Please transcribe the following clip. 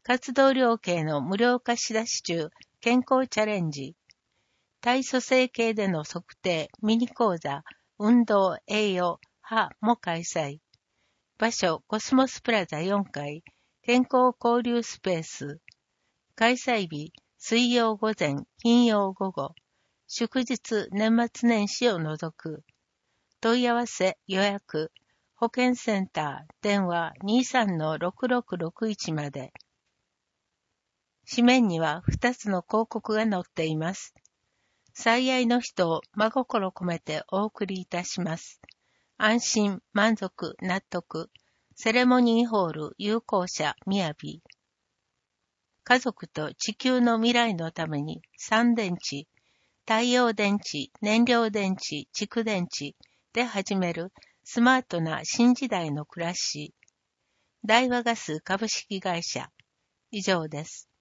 活動量計の無料貸し出し中、健康チャレンジ。体組成計での測定、ミニ講座、運動、栄養、歯も開催。場所、コスモスプラザ4階、健康交流スペース。開催日、水曜午前、金曜午後。祝日、年末年始を除く。問い合わせ、予約。保健センター、電話 23-6661 まで。紙面には2つの広告が載っています。最愛の人を真心込めてお送りいたします。安心、満足、納得。セレモニーホール有効者みやび。家族と地球の未来のために3電池、太陽電池、燃料電池、蓄電池で始めるスマートな新時代の暮らし。大和ガス株式会社。以上です。